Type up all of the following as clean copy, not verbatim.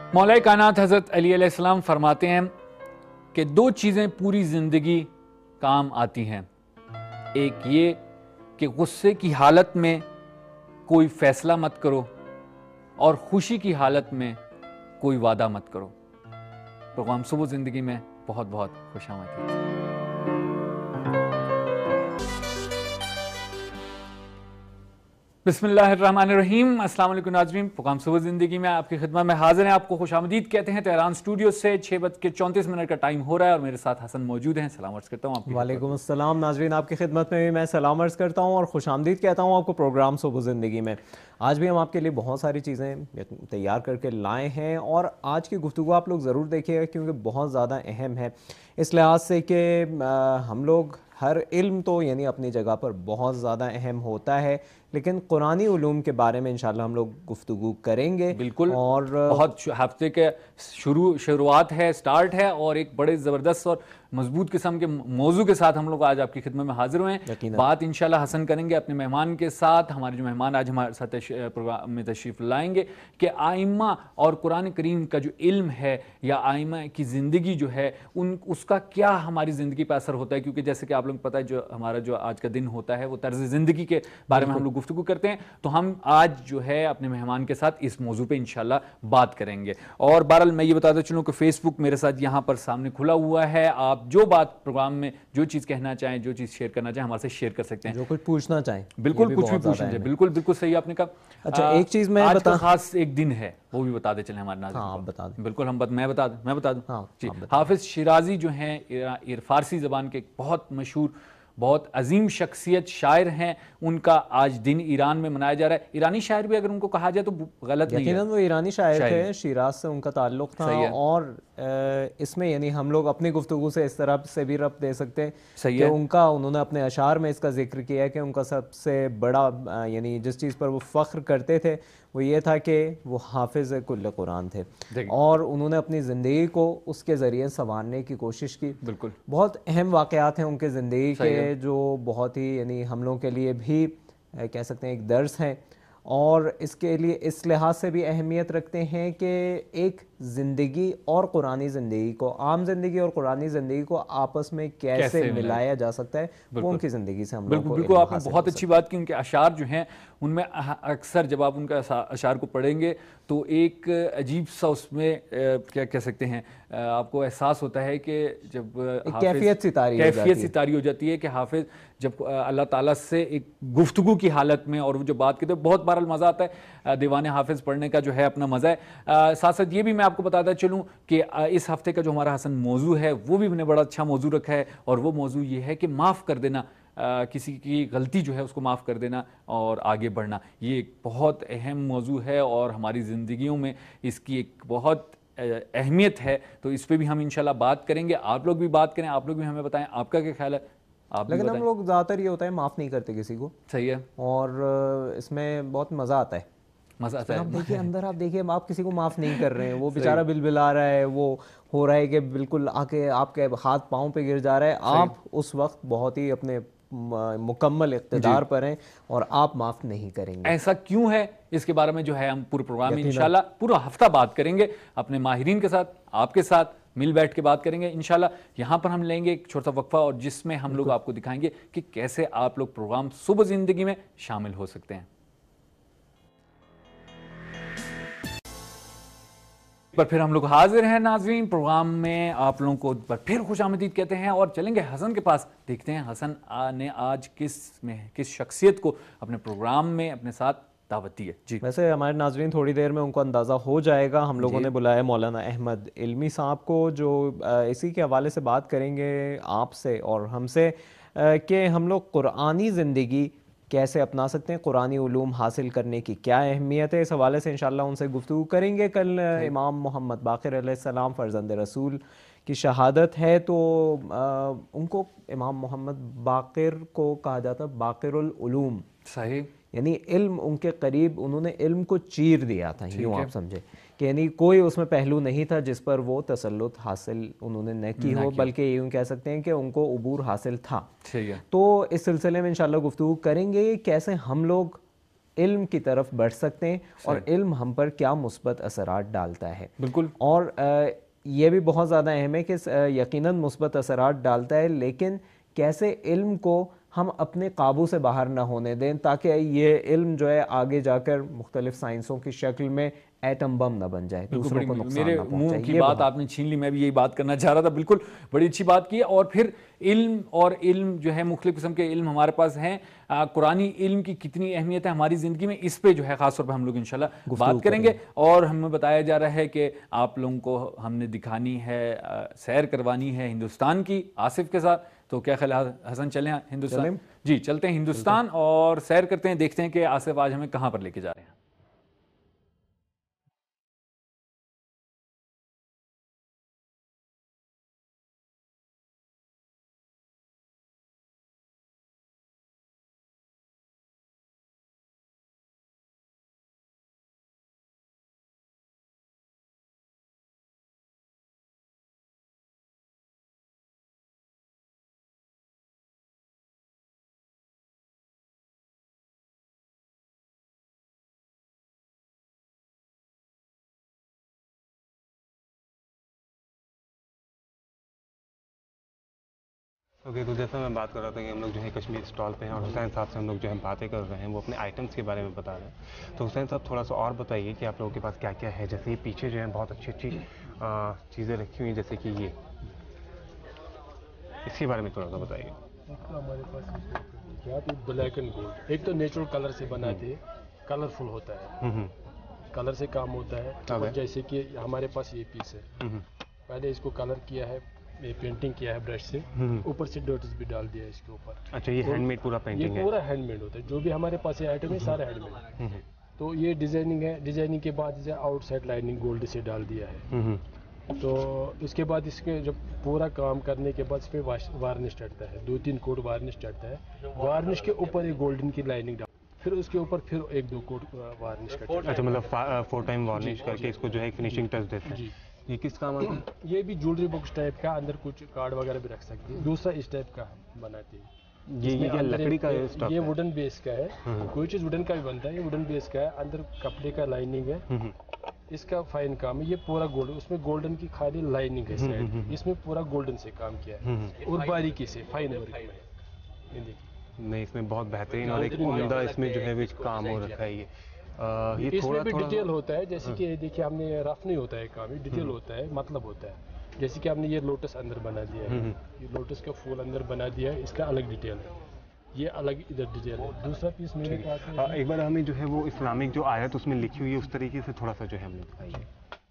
मौला कायनात हज़रत अली अलैहिस्सलाम फरमाते हैं कि दो चीज़ें पूरी ज़िंदगी काम आती हैं। एक ये कि गुस्से की हालत में कोई फ़ैसला मत करो और खुशी की हालत में कोई वादा मत करो। प्रोग्राम सुबह ज़िंदगी में बहुत बहुत खुशामदीद। बिस्मिल्लाहिर्रहमानिर्रहीम। अस्सलाम वालेकुम नाज़रीन, प्रोग्राम सुबह ज़िंदगी में आपकी खिदमत में हाजिर हैं। आपको खुशामदीद कहते हैं। तेहरान स्टूडियो से 6:34 का टाइम हो रहा है और मेरे साथ हसन मौजूद हैं। सलाम अर्ज़ करता हूँ आपकी। वालेकुम अस्सलाम नाज़रीन, आपकी खिदमत में भी मैं सलाम अर्ज़ करता हूँ और खुशामदीद कहता हूँ आपको प्रोग्राम सुबह ज़िंदगी में। आज भी हम आपके लिए बहुत सारी चीज़ें तैयार करके लाए हैं और आज की गुफ्तगू आप लोग ज़रूर देखिएगा क्योंकि बहुत ज़्यादा अहम है इस लिहाज से कि हम लोग हर इल्म तो यानी अपनी जगह पर बहुत ज़्यादा अहम होता है, लेकिन कुरानी उलूम के बारे में इंशाल्लाह हम लोग गुफ्तगू करेंगे। बिल्कुल, और बहुत हफ्ते के शुरुआत है, स्टार्ट है और एक बड़े ज़बरदस्त और मजबूत किस्म के मौजू के साथ हम लोग आज आपकी खिदमत में हाजिर हुए हैं। बात इंशाल्लाह हसन करेंगे अपने मेहमान के साथ। हमारे जो मेहमान आज हमारे साथ प्रोग्राम में तशरीफ़ लाएंगे कि आइम्मा और कुरान करीम का जो इल्म है या आइम्मा की ज़िंदगी जो है उसका क्या हमारी ज़िंदगी पर असर होता है, क्योंकि जैसे कि आप लोग पता है जो हमारा जो आज का दिन होता है वो तर्ज़ ज़िंदगी के बारे में हम लोग गुफ्तगू करते हैं। तो हम आज जो है अपने मेहमान के साथ इस मौजू पे इंशाल्लाह बात करेंगे। और बहरहाल मैं ये बताता चलूँ कि फेसबुक मेरे साथ यहाँ पर सामने खुला हुआ है। आप जो बात प्रोग्राम में जो चीज़ कहना चाहें, जो चीज़ शेयर करना चाहें हमारे से शेयर कर सकते हैं। जो कुछ पूछना चाहें बिल्कुल कुछ भी पूछना चाहें। बिल्कुल बिल्कुल सही आपने कहा। अच्छा, एक चीज़ मैं आज का खास एक दिन है वो भी बता दे चले हमारे नाज़रीन। हाँ, बता दें। बिल्कुल मैं बता दूं। हाँ, जी, हाफिज़ शिराजी जो हैं फ़ारसी ज़बान के बहुत मशहूर बहुत अजीम शख्सियत शायर हैं, उनका आज दिन ईरान में मनाया जा रहा है। ईरानी शायर भी अगर उनको कहा जाए तो गलत नहीं है। वो ईरानी शायर थे, शिराज से उनका ताल्लुक़ था। और इसमें यानी हम लोग अपनी गुफ्तगू से इस तरह से भी रब्त दे सकते हैं कि उन्होंने अपने अशार में इसका जिक्र किया है कि उनका सबसे बड़ा यानी जिस चीज़ पर वो फ़ख्र करते थे वो ये था कि वो हाफिज़ कुल्ल कुरान थे और उन्होंने अपनी ज़िंदगी को उसके ज़रिए संवारने की कोशिश की। बिल्कुल बहुत अहम वाक़यात हैं उनके ज़िंदगी के जो बहुत ही यानी हम लोगों के लिए भी कह सकते हैं एक दर्स हैं और इसके लिए इस लिहाज से भी अहमियत रखते हैं कि एक ज़िंदगी और कुरानी ज़िंदगी को, आम ज़िंदगी और कुरानी ज़िंदगी को आपस में कैसे मिलाया जा सकता है, वो उनकी ज़िंदगी से हम लोग को। बिल्कुल आपने बहुत अच्छी बात की। उनके अशार जो हैं उनमें अक्सर जब आप उनका अशार को पढ़ेंगे तो एक अजीब सा उसमें क्या कह सकते हैं आपको एहसास होता है कि जब कैफियत सितारी हो जाती है कि हाफिज़ जब अल्लाह ताला से एक गुफ्तगू की हालत में और वो जो बात करते हैं बहुत बार मज़ा आता है। दीवाने हाफिज़ पढ़ने का जो है अपना मज़ा है। साथ साथ ये भी मैं आपको बताता चलूँ कि इस हफ्ते का जो हमारा हसन मौजू है वो भी मैंने बड़ा अच्छा मौजू रखा है और वो मौजू ये है कि माफ़ कर देना, किसी की गलती जो है उसको माफ़ कर देना और आगे बढ़ना। ये एक बहुत अहम मौजू है और हमारी ज़िंदगियों में इसकी एक बहुत अहमियत है। तो इस पर भी हम इंशाल्लाह बात करेंगे। आप लोग भी बात करें, आप लोग भी हमें बताएं आपका क्या ख्याल है। लेकिन हम लोग ज़्यादातर ये होता है माफ़ नहीं करते किसी को। सही है। और इसमें बहुत मज़ा आता है। आप देखिए अंदर, आप देखिए आप किसी को माफ़ नहीं कर रहे हैं, वो बेचारा बिलबिला रहा है, वो हो रहा है कि बिल्कुल आके आपके हाथ पाँव पे गिर जा रहा है। आप उस वक्त बहुत ही अपने मुकम्मल इक़्तिदार पर हैं और आप माफ़ नहीं करेंगे। ऐसा क्यों है इसके बारे में जो है हम पूरे प्रोग्राम में इंशाल्लाह पूरा हफ्ता बात करेंगे अपने माहिरीन के साथ, आपके साथ मिल बैठ के बात करेंगे इंशाल्लाह। यहाँ पर हम लेंगे एक छोटा वक्फा और जिसमें हम लोग आपको दिखाएंगे कि कैसे आप लोग प्रोग्राम सुबह ज़िंदगी में शामिल हो सकते हैं। पर फिर हम लोग हाजिर हैं नाज़रीन प्रोग्राम में, आप लोगों को पर फिर खुशामदीद कहते हैं और चलेंगे हसन के पास। देखते हैं हसन ने आज किस शख्सियत को अपने प्रोग्राम में अपने साथ दावत दी है। जी, वैसे हमारे नाज़रीन थोड़ी देर में उनको अंदाज़ा हो जाएगा। हम लोगों ने बुलाया मौलाना अहमद इल्मी साहब को, जो इसी के हवाले से बात करेंगे आपसे और हमसे कि हम लोग कुरानी ज़िंदगी कैसे अपना सकते हैं, कुरानी उलूम हासिल करने की क्या अहमियत है। इस हवाले से इंशाल्लाह उनसे गुफ्तगू करेंगे। कल इमाम मोहम्मद बाक़िर अलैहिस्सलाम फ़र्ज़ंद रसूल की शहादत है तो उनको इमाम मोहम्मद बाक़िर को कहा जाता बाक़िरुल उलूम। सही, यानी इल्म उनके करीब, उन्होंने इल्म को चीर दिया था, यूँ आप समझे कि यानी कोई उसमें पहलू नहीं था जिस पर वो तसल्लुत हासिल उन्होंने न की हो, बल्कि यूँ कह सकते हैं कि उनको उबूर हासिल था। ठीक है। तो इस सिलसिले में इंशाल्लाह गुफ्तगू करेंगे कैसे हम लोग علم کی طرف بڑھ سکتے ہیں اور علم ہم پر کیا مثبت اثرات ڈالتا ہے. بالکل. اور یہ بھی بہت زیادہ اہم ہے کہ یقیناً مثبت اثرات ڈالتا ہے، لیکن کیسے علم کو ہم اپنے قابو سے باہر نہ ہونے دیں تاکہ یہ علم جو ہے آگے جا کر مختلف سائنسوں کی شکل میں ایٹم بم نہ بن جائے، دوسروں کو نقصان میرے نہ پہنچائے. منہ کی بات آپ نے چھین لی، میں بھی یہی بات کرنا چاہ رہا تھا. بالکل بڑی اچھی بات کی ہے. اور پھر علم جو ہے مختلف قسم کے علم ہمارے پاس ہیں. قرآنی علم کی کتنی اہمیت ہے ہماری زندگی میں، اس پہ جو ہے خاص طور پہ ہم لوگ انشاءاللہ بات کریں گے. اور ہمیں بتایا جا رہا ہے کہ آپ لوگوں کو ہم نے دکھانی ہے، سیر کروانی ہے ہندوستان کی آصف کے ساتھ. تو کیا خیال حسن چلیں ہندوستان؟ جی چلتے ہیں ہندوستان اور سیر کرتے ہیں، دیکھتے ہیں کہ آصف آج ہمیں کہاں پر لے کے جا رہے ہیں. اوکے، تو جیسا میں بات کر رہا تھا کہ ہم لوگ جو ہے کشمیر اسٹال پہ ہیں اور حسین صاحب سے ہم لوگ جو ہے باتیں کر رہے ہیں، وہ اپنے آئٹمس کے بارے میں بتا رہے ہیں. تو حسین صاحب تھوڑا سا اور بتائیے کہ آپ لوگوں کے پاس کیا کیا ہے. جیسے یہ پیچھے جو ہیں بہت اچھی اچھی چیزیں رکھی ہوئی ہیں، جیسے کہ یہ، اس کے بارے میں تھوڑا سا بتائیے. ہمارے پاس بلیک اینڈ گولڈ، ایک تو نیچرل کلر سے بناتے ہیں، کلرفل ہوتا ہے، کلر سے کام ہوتا ہے. جیسے کہ ہمارے پاس یہ پیس ہے، پہلے اس کو کلر کیا ہے، پینٹنگ کیا ہے برش سے، اوپر سے ڈاٹس بھی ڈال دیا ہے اس کے اوپر. اچھا، یہ ہینڈ میڈ پورا پینٹنگ ہے؟ یہ پورا ہینڈ میڈ ہوتا ہے. جو بھی ہمارے پاس یہ آئٹم ہے سارا ہینڈ میڈ. تو یہ ڈیزائننگ ہے، ڈیزائننگ کے بعد اسے آؤٹ سائڈ لائننگ گولڈ سے ڈال دیا ہے. تو اس کے بعد اس کے جب پورا کام کرنے کے بعد اس پہ وارنش چڑھتا ہے، 2-3 کوٹ وارنش چڑھتا ہے. وارنش کے اوپر ایک گولڈن کی لائننگ ڈال، پھر اس کے اوپر پھر 1-2 کوٹ وارنش کرتا ہے. اچھا، مطلب 4 ٹائم وارنش کر کے اس کو جو ہے فنیشنگ ٹچ دیتے ہیں. جی. یہ کس کام آتا ہے؟ یہ بھی جولری باکس ٹائپ کا، اندر کچھ کارڈ وغیرہ بھی رکھ سکتے ہیں. دوسرا اس ٹائپ کا بناتے ہیں. یہ کیا لکڑی کا ہے؟ یہ ووڈن بیس کا ہے. کوئی چیز ووڈن کا بھی بنتا ہے، یہ ووڈن بیس کا ہے. اندر کپڑے کا لائننگ ہے، اس کا فائن کام ہے. یہ پورا گولڈ، اس میں گولڈن کی خالی لائننگ ہے سائڈ، اس میں پورا گولڈن سے کام کیا ہے اور باریکی سے فائن ورک میں. نہیں، اس میں بہت بہترین اور ایک عمدہ اس میں جو ہے کام ہو رکھا ہے. یہ اس میں بھی ڈیٹیل ہوتا ہے. جیسے کہ دیکھیے ہم نے رف نہیں ہوتا ہے کام، یہ ڈیٹیل ہوتا ہے، مطلب ہوتا ہے. جیسے کہ ہم نے یہ لوٹس اندر بنا دیا ہے، یہ لوٹس کا پھول اندر بنا دیا ہے، اس کا الگ ڈیٹیل ہے. یہ الگ ادھر ڈیٹیل ہے. دوسرا پیس میرے پاس ہے. ایک بار ہمیں جو ہے وہ اسلامک جو آیت اس میں لکھی ہوئی ہے اس طریقے سے تھوڑا سا جو ہے ہم نے بتائیے.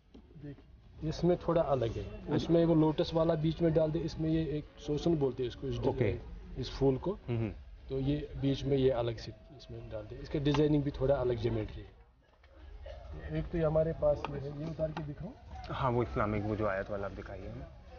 اس میں تھوڑا الگ ہے. اس میں وہ لوٹس والا بیچ میں ڈال دے، اس میں یہ ایک سوسن بولتے ہیں اس کو، اس پھول کو. تو یہ بیچ میں یہ الگ سے اس میں ڈال دے. اس کا ڈیزائننگ بھی تھوڑا الگ جیومیٹری ہے. ایک تو ہمارے پاس یہ ہے، یہ اتار کے دکھاؤں. ہاں، وہ اسلامک وہ جو آیت والا آپ دکھائیے.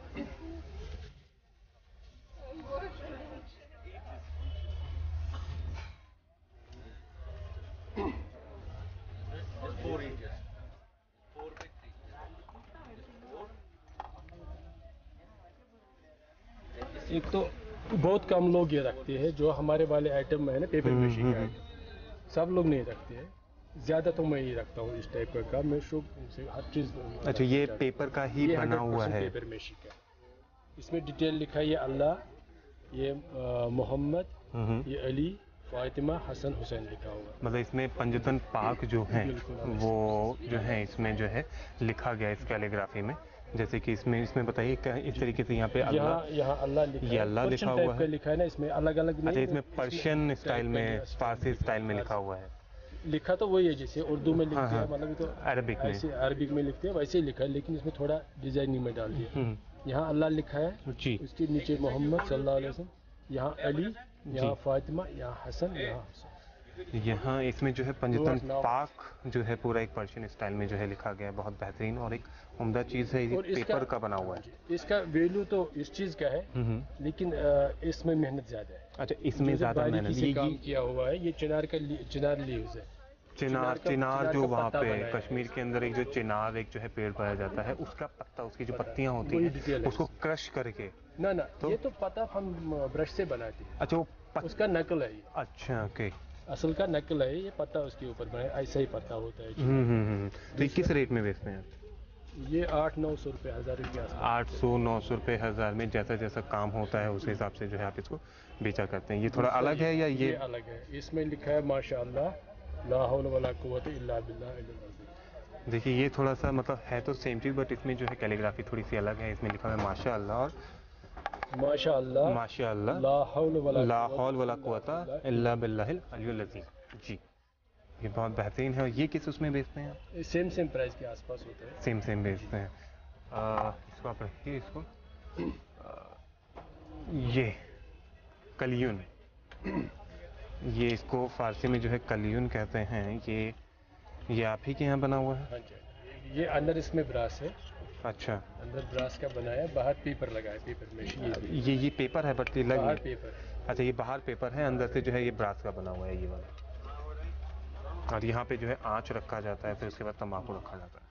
ایک تو بہت کم لوگ یہ رکھتے ہیں، جو ہمارے والے آئٹم میں ہے نا پیپر میشی کا آئٹم، سب لوگ نہیں رکھتے ہیں. زیادہ تو میں ہی رکھتا ہوں اس ٹائپ کا کام. میں شوق سے ہر چیز. اچھا، یہ پیپر کا ہی بنا ہوا ہے؟ پیپر میشی کا. اس میں ڈیٹیل لکھا ہے، یہ اللہ، یہ محمد، یہ علی، فاطمہ، حسن، حسین لکھا ہوا. مطلب اس میں پنجتن پاک جو ہیں وہ جو ہے اس میں جو ہے لکھا گیا اس کیلیگرافی میں. جیسے کہ اس میں بتائیے اس طریقے سے یہاں پہ یہاں اللہ لکھا ہے. یہ اللہ لکھا ہوا ہے. لکھا ہے نا اس میں الگ الگ. اچھا، اس میں پرشین اسٹائل میں، فارسی اسٹائل میں لکھا ہوا ہے. لکھا تو وہی ہے جیسے اردو میں لکھتے ہیں، مطلب تو عربک میں، عربک میں لکھتے ہیں ویسے ہی لکھا ہے، لیکن اس میں تھوڑا ڈیزائننگ میں ڈال دیا. یہاں اللہ لکھا ہے، اس کے نیچے محمد صلی اللہ علیہ وسلم، یہاں علی، یہاں فاطمہ، یہاں حسن، یہاں حسن. یہاں اس میں جو ہے پنجتن پاک جو ہے پورا ایک پرشین اسٹائل میں جو ہے لکھا گیا ہے. بہت بہترین اور ایک عمدہ چیز ہے. یہ پیپر کا بنا ہوا ہے. اس کا ویلیو تو اس چیز کا ہے، لیکن اس میں محنت زیادہ ہے. اچھا، اس میں زیادہ محنت سے کام کیا ہوا ہے. یہ چنار لیوز ہے. چنار جو وہاں پہ کشمیر کے اندر ایک جو چنار ایک جو ہے پیڑ پایا جاتا ہے، اس کا پتا، اس کی جو پتیاں ہوتی ہیں اس کو کرش کر کے. نہ یہ تو پتا ہم برش سے بناتے ہیں. اچھا، وہ اس کا نقل ہے. اچھا، اوکے. असल का नकल है, ये पत्ता उसके ऊपर बना है, ऐसा ही पत्ता होता है। तो ये किस रेट में बेचते हैं? ये 800-900 रुपये, 1000 रुपये आसपास। 800-900 रुपये, 1000 में जैसा जैसा काम होता है उस हिसाब से जो है आप इसको बेचा करते हैं। ये थोड़ा अलग है या ये अलग है? इसमें लिखा है माशाअल्लाह ला हौल वला कुव्वत इल्ला बिल्लाह। देखिए ये थोड़ा सा मतलब है तो सेम चीज़, बट इसमें जो है कैलीग्राफी थोड़ी सी अलग है। इसमें लिखा है माशाअल्लाह और माशाअल्लाह ला हौल वला कुव्वता इल्ला बिल्लाहिल अलियुल अज़ीम। जी, ये बहुत बेहतरीन है। और ये किस उसमें बेचते हैं आप? सेम प्राइस के आसपास होता है। सेम बेचते हैं। इसको आप रखिए, इसको ये कलियुन, ये इसको फारसी में जो है कलियुन कहते हैं। ये आप ही के यहाँ बना हुआ है? हाँ जी, ये अंदर इसमें ब्रास है। अच्छा, अंदर ब्रास का बनाया, बाहर पेपर लगा है, पेपर में ये पेपर है, बट ये लग बाहर पेपर है। अच्छा, ये बाहर पेपर है, अंदर से जो है ये ब्रास का बना हुआ है ये वाला। और यहाँ पे जो है आँच रखा जाता है, फिर उसके बाद तंबाकू रखा जाता है।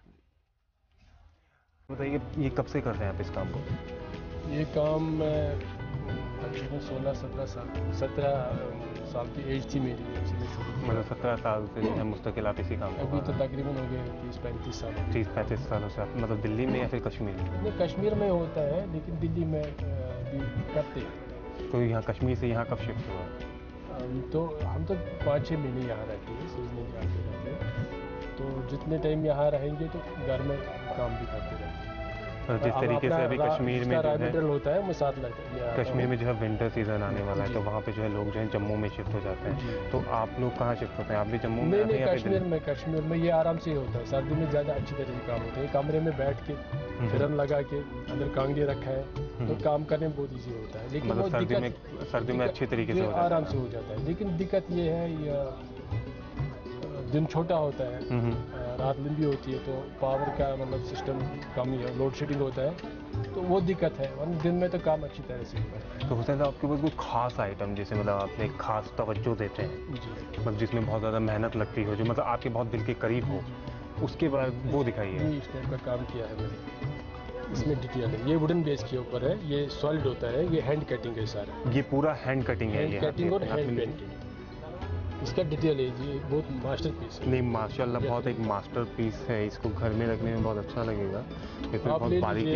बताइए ये कब से कर रहे हैं आप इस काम को? ये काम तकरीबन 17 साल की एज थी मेरी, मतलब 17 साल से जो है मुस्तकिल आप इसी काम अभी तो तकरीबन हो गए 30-35 साल। 30-35 सालों से आप मतलब दिल्ली में या फिर कश्मीर में? नहीं, कश्मीर में होता है, लेकिन दिल्ली में भी करते हैं। तो यहाँ कश्मीर से यहाँ कब शिफ्ट हुआ? हम तो 5-6 महीने यहाँ रहते हैं, सीजनली आते रहते हैं। तो जितने टाइम यहाँ रहेंगे तो घर में काम भी करते रहते हैं। और जिस तरीके से अभी कश्मीर में जो है होता है, मैं साथ लाते हैं। कश्मीर में जो है विंटर सीजन आने वाला है, तो वहाँ पे जो है लोग जो है जम्मू में शिफ्ट हो जाते हैं। तो आप लोग कहाँ शिफ्ट होते हैं? आप भी जम्मू में? नहीं, कश्मीर में ये आराम से होता है। सर्दी में ज़्यादा अच्छी तरह से काम होता है। कमरे में बैठ के फिरन लगा के अंदर कांगड़े रखा है, तो काम करने में बहुत ईजी होता है। लेकिन मतलब सर्दी में अच्छी तरीके से आराम से हो जाता है। लेकिन दिक्कत ये है, दिन छोटा होता है, रात लंबी होती है, तो पावर का मतलब सिस्टम कम ही है, लोड शेडिंग होता है, तो वो दिक्कत है। वरना दिन में तो काम अच्छी तरह से होता है। तो हुसैन साहब, आपके पास कोई खास आइटम जैसे मतलब आप एक खास तवज्जो देते हैं, मतलब जिसमें बहुत ज़्यादा मेहनत लगती हो, जो मतलब आपके बहुत दिल के करीब हो, उसके बाद वो दिखाइए। इस टाइप का काम किया है मैंने, इसमें डिटेल है। ये वुडन बेस के ऊपर है, ये सॉलिड होता है, ये हैंड कटिंग है सारा। ये पूरा हैंड कटिंग है? हैंड कटिंग और हैंड पेंटिंग, इसका डिटेल है। ये बहुत मास्टर पीस है। नहीं, माशाल्लाह बहुत एक मास्टर पीस है। इसको घर में रखने में बहुत अच्छा लगेगा। इसमें बहुत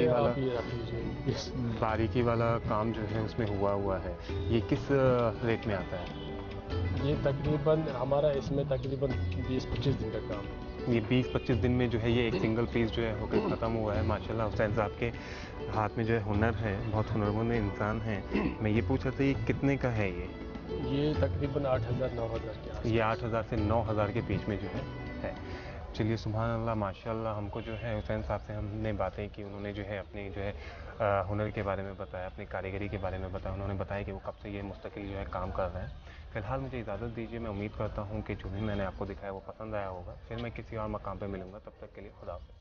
बारीकी वाला काम जो है उसमें हुआ है। ये किस रेट में आता है? ये तकरीबन हमारा इसमें तकरीबन 20-25 दिन का काम है। ये 20-25 दिन में जो है ये एक सिंगल पीस जो है होकर ख़त्म हुआ है। माशाल्लाह हुसैन साहब के हाथ में जो है हुनर है, बहुत हुनरमंद इंसान है। मैं ये पूछ रहा था ये कितने का है? ये तकरीबन 8,000-9,000 के आसपास। ये 8,000 से 9,000 के बीच में जो है। चलिए, सुभान अल्लाह, माशाल्लाह। हमको जो है हुसैन साहब से हमने बातें की, उन्होंने जो है अपनी जो है हुनर के बारे में बताया, अपनी कारीगरी के बारे में बताया। उन्होंने बताया कि वो कब से ये मुस्तकिल जो है काम कर रहे हैं। फ़िलहाल मुझे इजाज़त दीजिए। मैं उम्मीद करता हूँ कि जो भी मैंने आपको दिखाया वो पसंद आया होगा। फिर मैं किसी और मकाम पर मिलूँगा, तब तक के लिए खुदा हाफ़िज़।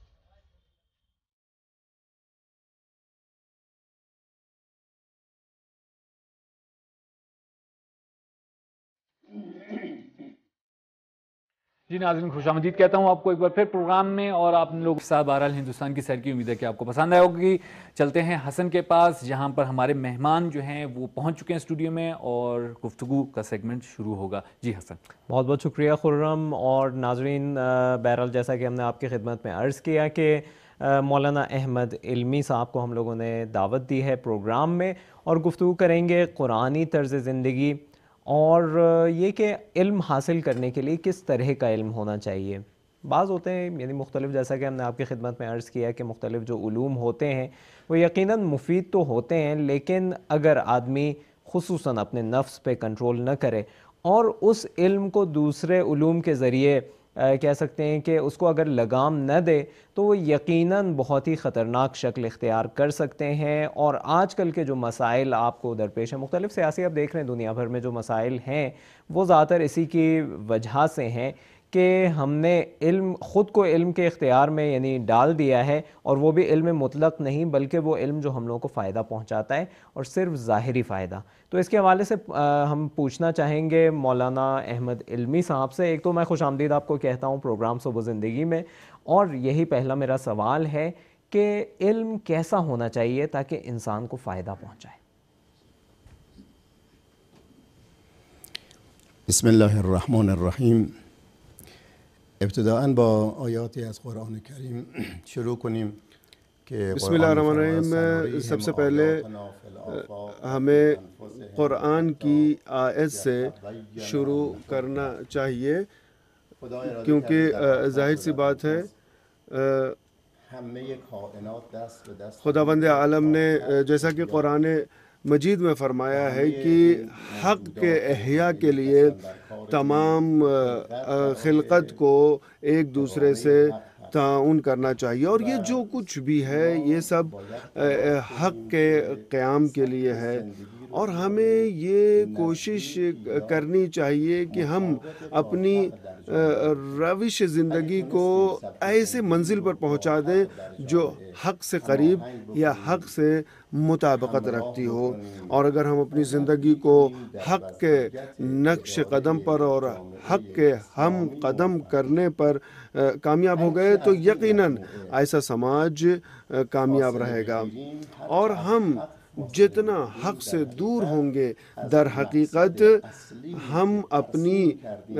जी नाज़रीन, खुशामदीद कहता हूँ आपको एक बार फिर प्रोग्राम में, और आप लोग के साथ बहरहाल हिंदुस्तान की सैर की उम्मीद है कि आपको पसंद आया होगी। चलते हैं हसन के पास, जहाँ पर हमारे मेहमान जो हैं वो पहुँच चुके हैं स्टूडियो में, और गुफ्तगू का सेगमेंट शुरू होगा। जी हसन। बहुत बहुत शुक्रिया खुर्रम। और नाज़रीन, बहरहाल जैसा कि हमने आपकी खिदमत में अर्ज़ किया कि मौलाना अहमद इल्मी साहब को हम लोगों ने दावत दी है प्रोग्राम में, और गुफ्तगू करेंगे कुरानी तर्ज़ ज़िंदगी, और ये कि इल्म हासिल करने के लिए किस तरह का इल्म होना चाहिए। बाज़ होते हैं यानी मुख्तलिफ़, जैसा कि हमने आपकी खिदमत में अर्ज़ किया कि मुख्तलिफ़ जो उलूम होते हैं वो यकीनन मुफीद तो होते हैं, लेकिन अगर आदमी खुसूसन अपने नफ्स पे कंट्रोल न करे और उस इल्म को दूसरे उलूम के ज़रिए कह सकते हैं कि उसको अगर लगाम न दे, तो वो यकीनन बहुत ही ख़तरनाक शक्ल इख्तियार कर सकते हैं। और आजकल के जो मसाइल आपको दरपेश हैं, मुख्तलिफ़ सियासी, आप देख रहे हैं दुनिया भर में जो मसाइल हैं, वो ज़्यादातर इसी की वजह से हैं कि हमने इल्म ख़ुद को इल्म के इख्तियार में यानी डाल दिया है, और वो भी इल्म मुतलक नहीं, बल्कि वो इल्म जो हम लोगों को फ़ायदा पहुंचाता है, और सिर्फ ज़ाहिरी फ़ायदा। तो इसके हवाले से हम पूछना चाहेंगे मौलाना अहमद इल्मी साहब से। एक तो मैं खुशामदीद आपको कहता हूँ प्रोग्राम सुबह ज़िंदगी में, और यही पहला मेरा सवाल है कि इल्म कैसा होना चाहिए ताकि इंसान को फ़ायदा पहुँचाए। بسم الله الرحمن الرحیم. ابتداءً با آیاتی از قرآن کریم شروع کنیم کہ بسم اللہ الرحمن الرحیم. سب سے پہلے ہمیں قرآن کی آیت سے شروع کرنا چاہیے، کیونکہ ظاہر سی بات ہے خداوند عالم نے جیسا کہ قرآن مجید میں فرمایا ہے کہ حق کے احیاء کے لیے تمام خلقت کو ایک دوسرے سے تعاون کرنا چاہیے، اور یہ جو کچھ بھی ہے یہ سب حق کے قیام کے لیے ہے، اور ہمیں یہ کوشش کرنی چاہیے کہ ہم اپنی روش زندگی کو ایسے منزل پر پہنچا دیں جو حق سے قریب یا حق سے مطابقت رکھتی ہو، اور اگر ہم اپنی زندگی کو حق کے نقش قدم پر اور حق کے ہم قدم کرنے پر کامیاب ہو گئے تو یقیناً ایسا سماج کامیاب رہے گا، اور ہم جتنا حق سے دور ہوں گے در حقیقت ہم اپنی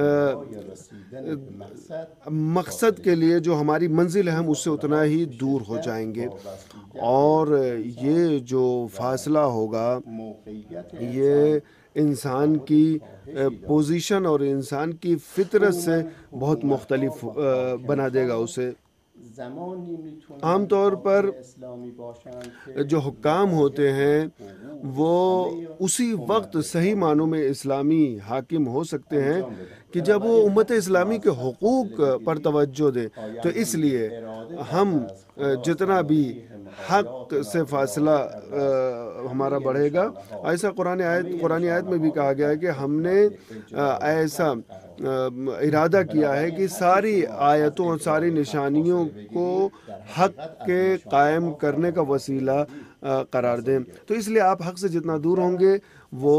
مقصد کے لیے جو ہماری منزل ہے ہم اس سے اتنا ہی دور ہو جائیں گے، اور یہ جو فاصلہ ہوگا یہ انسان کی پوزیشن اور انسان کی فطرت سے بہت مختلف بنا دے گا اسے۔ عام طور پر جو حکام ہوتے ہیں وہ اسی وقت صحیح معنوں میں اسلامی حاکم ہو سکتے ہیں کہ جب وہ امت اسلامی کے حقوق پر توجہ دیں، تو اس لیے ہم جتنا بھی حق سے فاصلہ ہمارا بڑھے گا، ایسا قرآن آیت میں بھی کہا گیا ہے کہ ہم نے ایسا ارادہ کیا ہے کہ ساری آیتوں اور ساری نشانیوں کو حق کے قائم کرنے کا وسیلہ قرار دیں، تو اس لیے آپ حق سے جتنا دور ہوں گے وہ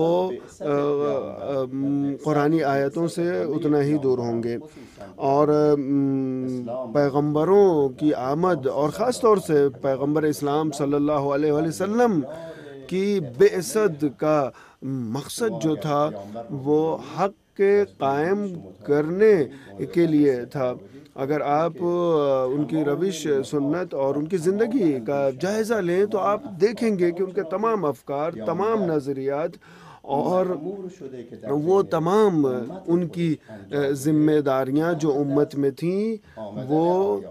قرآنی آیتوں سے اتنا ہی دور ہوں گے، اور پیغمبروں کی آمد اور خاص طور سے پیغمبر اسلام صلی اللہ علیہ وآلہ وسلم کی بعثت کا مقصد جو تھا وہ حق کے قائم کرنے کے لیے تھا۔ اگر آپ ان کی روش سنت اور ان کی زندگی کا جائزہ لیں تو آپ دیکھیں گے کہ ان کے تمام افکار، تمام نظریات اور وہ تمام ان کی ذمہ داریاں جو امت میں تھیں وہ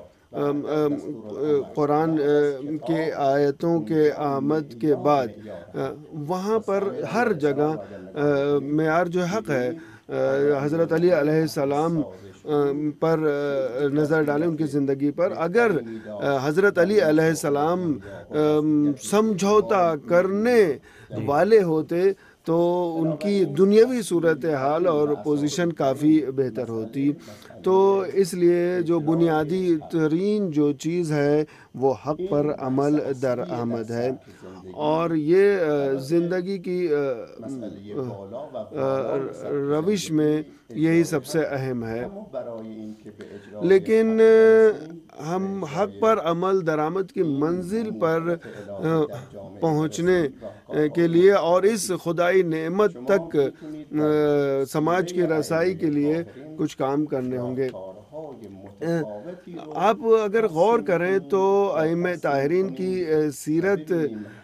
قرآن کے آیتوں کے آمد کے بعد وہاں پر ہر جگہ معیار جو حق ہے، حضرت علی علیہ السلام پر نظر ڈالیں ان کی زندگی پر، اگر حضرت علی علیہ السلام سمجھوتا کرنے والے ہوتے تو ان کی دنیاوی صورتحال اور پوزیشن کافی بہتر ہوتی۔ تو اس لیے جو بنیادی ترین جو چیز ہے وہ حق پر عمل درآمد ہے، اور یہ زندگی کی روش میں یہی سب سے اہم ہے۔ لیکن ہم حق پر عمل درآمد کی منزل پر پہنچنے کے لیے اور اس خدائی نعمت تک سماج کی رسائی کے لیے کچھ کام کرنے ہوں گے۔ آپ اگر غور کریں تو ائمہ طاہرین کی سیرت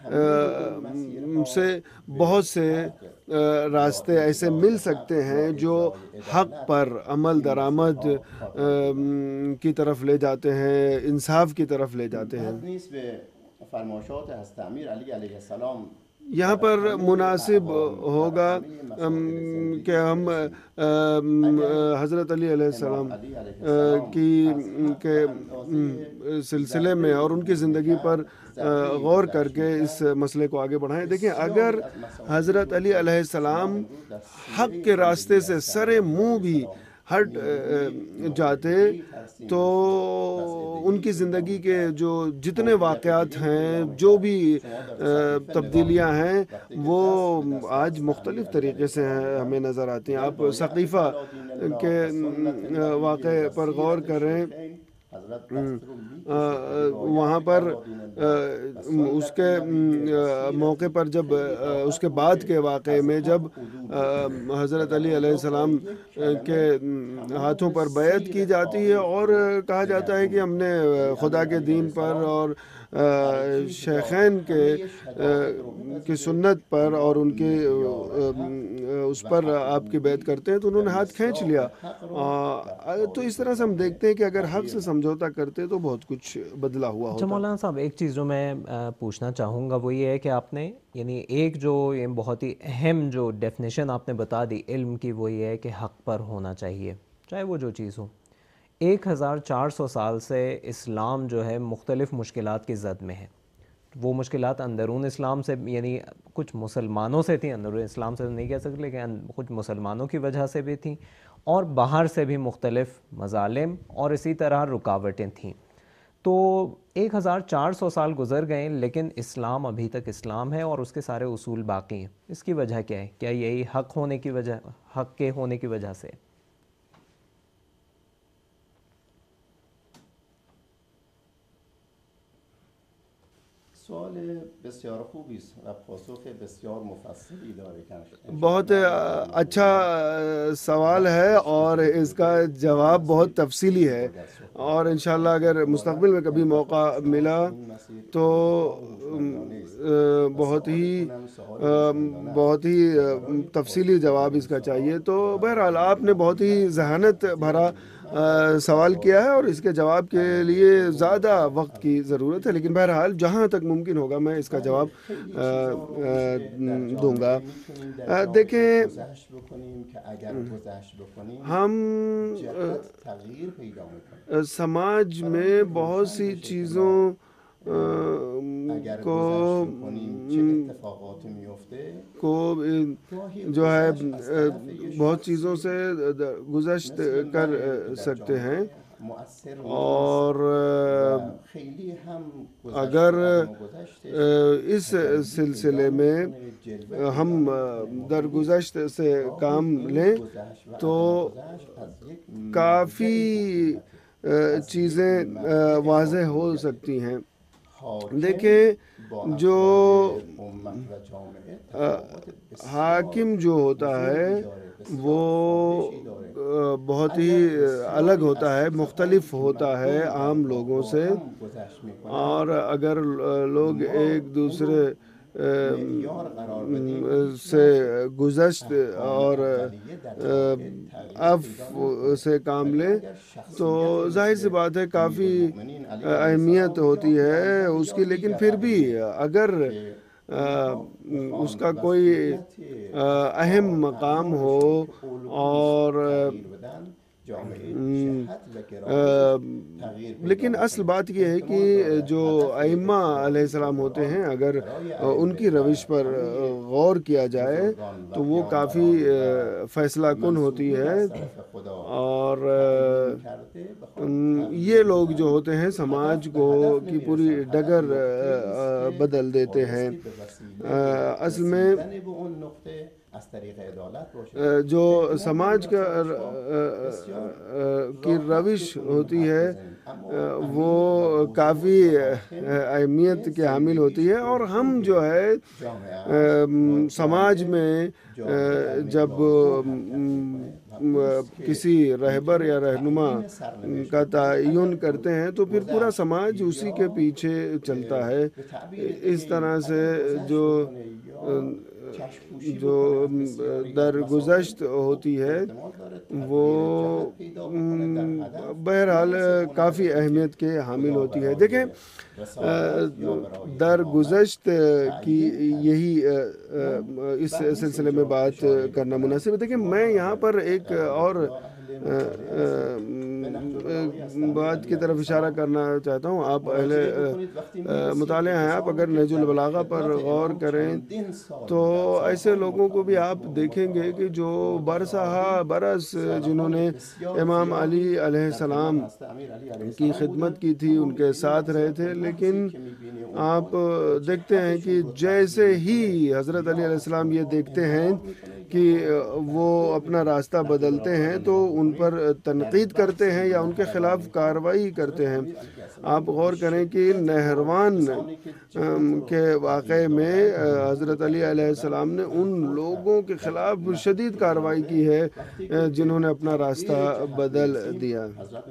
سے بہت سے راستے ایسے مل سکتے ہیں جو حق پر عمل درآمد کی طرف لے جاتے ہیں، انصاف کی طرف لے جاتے ہیں۔ یہاں پر مناسب ہوگا کہ ہم حضرت علی علیہ السلام کے سلسلے میں اور ان کی زندگی پر غور کر کے اس مسئلے کو آگے بڑھائیں۔ دیکھیں، اگر حضرت علی علیہ السلام حق کے راستے سے سرے منہ بھی ہٹ جاتے تو ان کی زندگی کے جو جتنے واقعات ہیں، جو بھی تبدیلیاں ہیں، وہ آج مختلف طریقے سے ہمیں نظر آتی ہیں۔ آپ ثقیفہ کے واقعے پر غور کریں وہاں پر اس کے موقع پر جب اس کے بعد کے واقعے میں جب حضرت علی علیہ السلام کے ہاتھوں پر بیعت کی جاتی ہے اور کہا جاتا ہے کہ ہم نے خدا کے دین پر اور شیخین کی سنت پر اور ان کے اس پر آپ کی بیعت کرتے ہیں، تو انہوں نے ہاتھ کھینچ لیا. تو اس طرح سے ہم دیکھتے ہیں کہ اگر حق سے سمجھوتا کرتے تو بہت کچھ بدلا ہوا ہوتا. مولانا صاحب ایک چیز جو میں پوچھنا چاہوں گا وہ یہ ہے کہ آپ نے یعنی ایک جو یہ بہت ہی اہم جو ڈیفینیشن آپ نے بتا دی علم کی، وہ یہ ہے کہ حق پر ہونا چاہیے چاہے وہ جو چیز ہو. 1400 سال سے اسلام جو ہے مختلف مشکلات کی زد میں ہے. وہ مشکلات اندرون اسلام سے یعنی کچھ مسلمانوں سے تھیں، اندرون اسلام سے نہیں کہہ سکتے لیکن کچھ مسلمانوں کی وجہ سے بھی تھیں، اور باہر سے بھی مختلف مظالم اور اسی طرح رکاوٹیں تھیں. تو 1400 سال گزر گئے لیکن اسلام ابھی تک اسلام ہے اور اس کے سارے اصول باقی ہیں. اس کی وجہ کیا ہے؟ کیا یہی حق کے ہونے کی وجہ سے؟ سوال بسیار خوبی است و پاسخ بسیار مفصلی داره. بہت اچھا سوال ہے اور اس کا جواب بہت تفصیلی ہے، اور انشاءاللہ اگر مستقبل میں کبھی موقع ملا تو بہت ہی تفصیلی جواب اس کا چاہیے. تو بہرحال آپ نے بہت ہی ذہانت بھرا سوال کیا ہے اور اس کے جواب کے لیے زیادہ وقت کی ضرورت ہے، لیکن بہرحال جہاں تک ممکن ہوگا میں اس کا جواب دوں گا. دیکھیں، ہم سماج میں بہت سی چیزوں کو جو ہے بہت چیزوں سے گزشت کر سکتے ہیں، اور اگر اس سلسلے میں ہم درگزشت سے کام لیں تو کافی چیزیں واضح ہو سکتی ہیں. دیکھیں، جو حاکم جو ہوتا ہے وہ بہت ہی الگ ہوتا ہے، مختلف ہوتا ہے عام لوگوں سے، اور اگر لوگ ایک دوسرے سے گزشت اور عفو سے کام لے تو ظاہر سی بات ہے کافی اہمیت ہوتی ہے اس کی. لیکن پھر بھی اگر اس کا کوئی اہم مقام ہو اور لیکن اصل بات یہ ہے کہ جو ائمہ علیہ السلام ہوتے ہیں اگر ان کی روش پر غور کیا جائے تو وہ کافی فیصلہ کن ہوتی ہے، اور یہ لوگ جو ہوتے ہیں سماج کو کی پوری ڈگر بدل دیتے ہیں. اصل میں جو سماج کی روش ہوتی ہے وہ کافی اہمیت کے حامل ہوتی ہے، اور ہم جو ہے سماج میں جب کسی رہبر یا رہنما کا تعین کرتے ہیں تو پھر پورا سماج اسی کے پیچھے چلتا ہے. اس طرح سے جو درگزشت ہوتی ہے وہ بہرحال کافی اہمیت کے حامل ہوتی ہے. دیکھیں، درگزشت کی یہی اس سلسلے میں بات کرنا مناسب ہے. دیکھیں، میں یہاں پر ایک اور بات کی طرف اشارہ کرنا چاہتا ہوں. آپ اہل مطالعہ ہیں، آپ اگر نہج البلاغہ پر غور کریں تو ایسے لوگوں کو بھی آپ دیکھیں گے کہ جو برس جنہوں نے امام علی علیہ السلام کی خدمت کی تھی، ان کے ساتھ رہے تھے، لیکن آپ دیکھتے ہیں کہ جیسے ہی حضرت علی علیہ السلام یہ دیکھتے ہیں کہ وہ اپنا راستہ بدلتے ہیں تو ان پر تنقید کرتے ہیں یا ان کے خلاف کارروائی کرتے ہیں. آپ غور کریں کہ نہروان کے واقعے میں حضرت علی علیہ السلام نے ان لوگوں کے خلاف شدید کارروائی کی ہے جنہوں نے اپنا راستہ بدل دیا.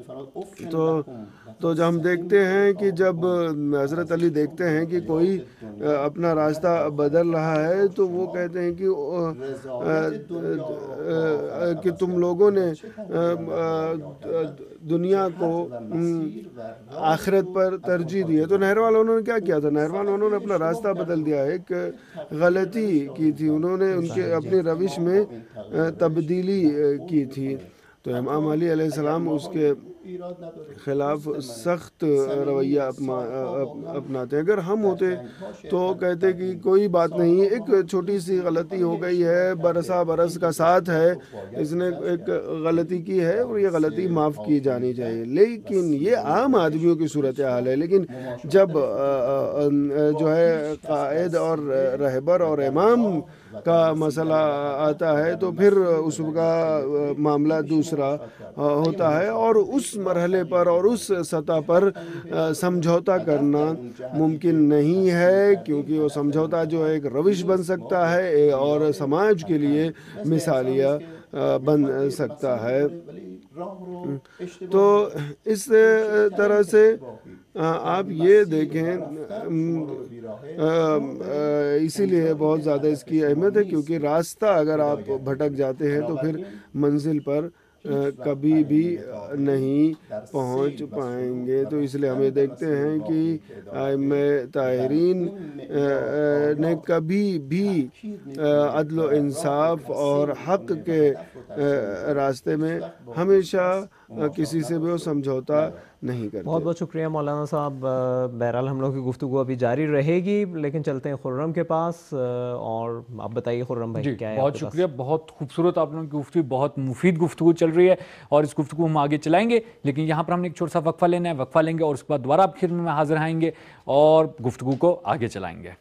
تو جب ہم دیکھتے ہیں کہ جب حضرت علی دیکھتے ہیں کہ کوئی اپنا راستہ بدل رہا ہے تو وہ کہتے ہیں کہ تم لوگوں نے دنیا کو آخرت پر ترجیح دی ہے. تو نہروان والوں نے کیا کیا تھا؟ نہروان والوں نے اپنا راستہ بدل دیا, ایک غلطی کی تھی, انہوں نے ان کے اپنی روش میں تبدیلی کی تھی. تو امام علی علیہ السلام اس کے خلاف سخت رویہ اپناتے ہیں. اگر ہم ہوتے تو کہتے کہ کوئی بات نہیں, ایک چھوٹی سی غلطی ہو گئی ہے, برسا برس کا ساتھ ہے, اس نے ایک غلطی کی ہے اور یہ غلطی معاف کی جانی چاہیے. لیکن یہ عام آدمیوں کی صورتحال ہے. لیکن جب جو ہے قائد اور رہبر اور امام کا مسئلہ آتا ہے تو پھر اس کا معاملہ دوسرا ہوتا ہے, اور اس مرحلے پر اور اس سطح پر سمجھوتا کرنا ممکن نہیں ہے, کیونکہ وہ سمجھوتا جو ہے ایک روش بن سکتا ہے اور سماج کے لیے مثالیہ بن سکتا ہے. تو اس طرح سے آپ یہ دیکھیں, اسی لیے بہت زیادہ اس کی اہمیت ہے, کیونکہ راستہ اگر آپ بھٹک جاتے ہیں تو پھر منزل پر کبھی بھی نہیں پہنچ پائیں گے. تو اس لیے ہمیں دیکھتے ہیں کہ ائمہ طاہرین نے کبھی بھی عدل و انصاف اور حق کے راستے میں ہمیشہ کسی سے بھی وہ سمجھوتا نہیں کرتے. بہت بہت شکریہ مولانا صاحب. بہرحال ہم لوگ کی گفتگو ابھی جاری رہے گی, لیکن چلتے ہیں خرم کے پاس, اور آپ بتائیے خرم بھائی کیا ہے؟ بہت شکریہ, بہت خوبصورت آپ لوگوں کی گفتگو, بہت مفید گفتگو چل رہی ہے اور اس گفتگو ہم آگے چلائیں گے, لیکن یہاں پر ہم نے ایک چھوٹا سا وقفہ لینا ہے. وقفہ لیں گے اور اس کے بعد دوبارہ آپ کی خدمت میں حاضر آئیں گے اور گفتگو کو آگے چلائیں گے.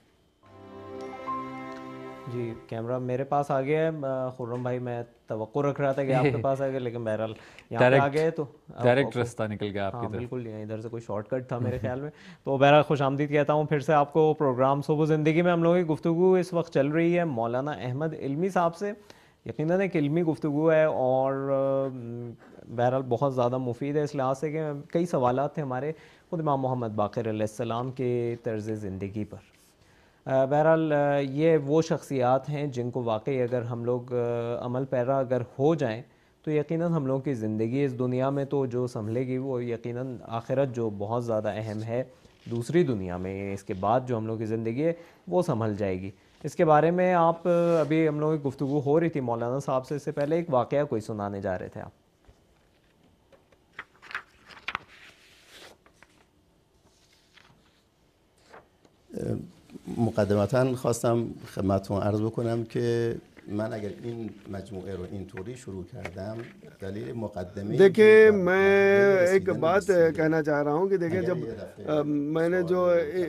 جی کیمرہ میرے پاس آ گیا ہے. خرم بھائی میں توقع رکھ رہا تھا کہ آپ کے پاس آ گئے, لیکن بہرحال یہاں پہ آ گئے تو ڈائریکٹ راستہ نکل گیا آپ کی طرف. بالکل, ادھر سے کوئی شارٹ کٹ تھا میرے خیال میں. تو بہرحال خوش آمدید کہتا ہوں پھر سے آپ کو. پروگرام صبح زندگی میں ہم لوگوں کی گفتگو اس وقت چل رہی ہے مولانا احمد علمی صاحب سے. یقیناً ایک علمی گفتگو ہے اور بہرحال بہت زیادہ مفید ہے اس لحاظ سے کہ کئی سوالات تھے ہمارے خود امام محمد باقر علیہ السلام کے طرز زندگی پر. بہرحال یہ وہ شخصیات ہیں جن کو واقعی اگر ہم لوگ عمل پیرا اگر ہو جائیں تو یقیناً ہم لوگوں کی زندگی اس دنیا میں تو جو سنبھلے گی وہ یقیناً آخرت جو بہت زیادہ اہم ہے دوسری دنیا میں, اس کے بعد جو ہم لوگوں کی زندگی ہے وہ سنبھل جائے گی. اس کے بارے میں آپ ابھی ہم لوگوں کی گفتگو ہو رہی تھی مولانا صاحب سے, اس سے پہلے ایک واقعہ کوئی سنانے جا رہے تھے آپ. مقدمتاً خواستم خدمتتون عرض بکنم که من اگر این مجموعه رو اینطوری شروع کردم دلیل مقدمه. دیکھیں میں ایک بات کہنا چاہ رہا ہوں کہ دیکھیں جب میں نے جو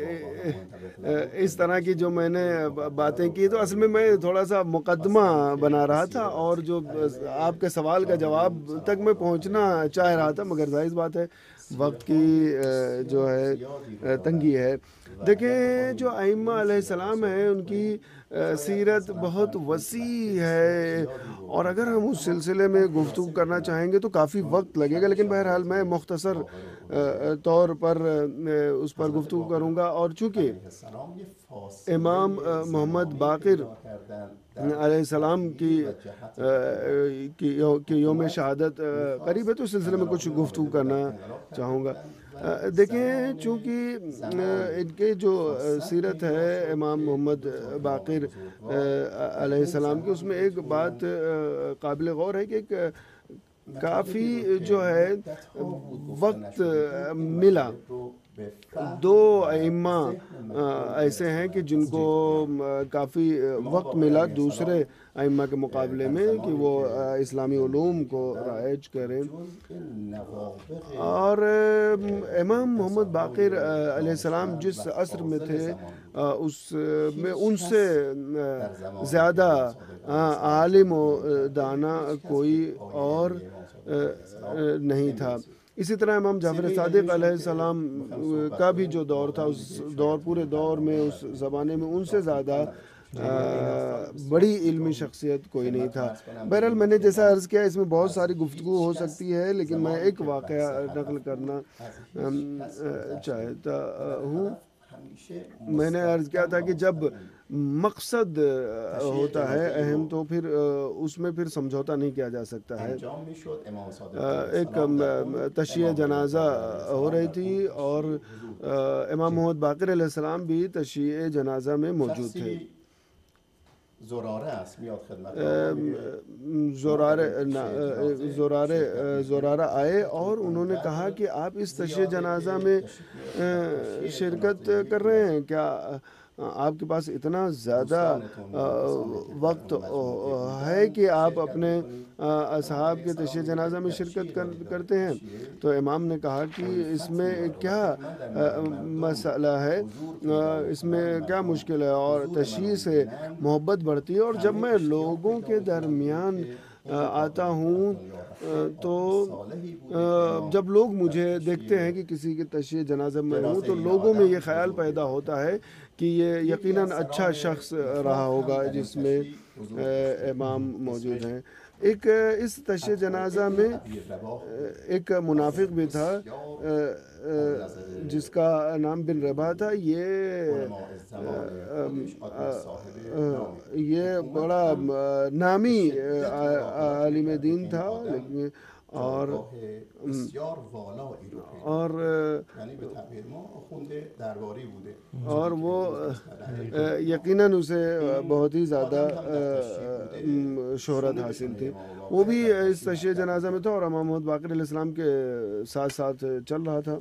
اس طرح کی جو میں نے باتیں کی تو اصل میں تھوڑا سا مقدمہ بنا رہا تھا اور جو آپ کے سوال کا جواب تک میں پہنچنا چاہ رہا تھا, مگر ظاہر بات ہے وقت کی جو ہے تنگی ہے. دیکھیں جو ائمہ علیہ السلام ہیں ان کی سیرت بہت وسیع ہے اور اگر ہم اس سلسلے میں گفتگو کرنا چاہیں گے تو کافی وقت لگے گا, لیکن بہرحال میں مختصر طور پر اس پر گفتگو کروں گا. اور چونکہ امام محمد باقر علیہ السلام کی یوم شہادت قریب ہے تو اس سلسلے میں کچھ گفتگو کرنا چاہوں گا. دیکھیں چونکہ ان کے جو سیرت ہے امام محمد باقر علیہ السلام کی, اس میں ایک بات قابل غور ہے کہ ایک کافی جو ہے وقت ملا دو ائمہ ایسے ہیں کہ جن کو کافی وقت ملا دوسرے ائمہ کے مقابلے میں کہ وہ اسلامی علوم کو رائج کریں، اور امام محمد باقر علیہ السلام جس عصر میں تھے اس میں ان سے زیادہ عالم و دانا کوئی اور نہیں تھا۔ اسی طرح امام جعفر صادق علیہ السلام کا بھی جو دور تھا، اس دور پورے دور میں اس زمانے میں ان سے زیادہ بڑی علمی شخصیت کوئی نہیں تھا۔ بہرحال میں نے جیسا عرض کیا اس میں بہت ساری گفتگو ہو سکتی ہے، لیکن میں ایک واقعہ نقل کرنا چاہتا ہوں۔ میں نے عرض کیا تھا کہ جب مقصد ہوتا ہے اہم تو پھر اس میں پھر سمجھوتا نہیں کیا جا سکتا ہے۔ ایک تشییع جنازہ ہو رہی تھی اور امام محمد باقر علیہ السلام بھی تشییع جنازہ میں موجود تھے۔ زورارہ آئے اور انہوں نے کہا کہ آپ اس تشییع جنازہ میں شرکت کر رہے ہیں، کیا آپ کے پاس اتنا زیادہ وقت ہے کہ آپ اپنے اصحاب کے تشییع جنازہ میں شرکت کرتے ہیں؟ تو امام نے کہا کہ اس میں کیا مسئلہ ہے، اس میں کیا مشکل ہے، اور تشییع سے محبت بڑھتی ہے، اور جب میں لوگوں کے درمیان آتا ہوں تو جب لوگ مجھے دیکھتے ہیں کہ کسی کے تشییع جنازہ میں ہوں تو لوگوں میں یہ خیال پیدا ہوتا ہے کہ یہ یقیناً اچھا شخص رہا ہوگا جس میں امام موجود ہیں۔ ایک اس تشییع جنازہ میں ایک منافق بھی تھا جس کا نام بن ربا تھا۔ یہ بڑا نامی عالم دین تھا، اور وہ یقیناً اسے بہت ہی زیادہ شہرت حاصل تھی۔ وہ بھی اس تشییع جنازہ میں تھا اور امام محمد باقر علیہ السلام کے ساتھ ساتھ چل رہا تھا۔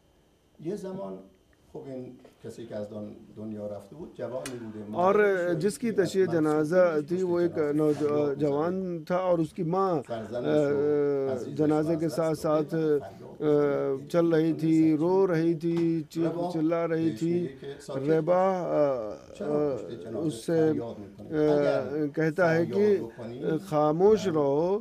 اور جس کی تشییع جنازہ تھی وہ ایک نوجوان تھا، اور اس کی ماں جنازے کے ساتھ ساتھ چل رہی تھی، رو رہی تھی، چلا رہی تھی۔ ربا اس سے کہتا ہے کہ خاموش رہو،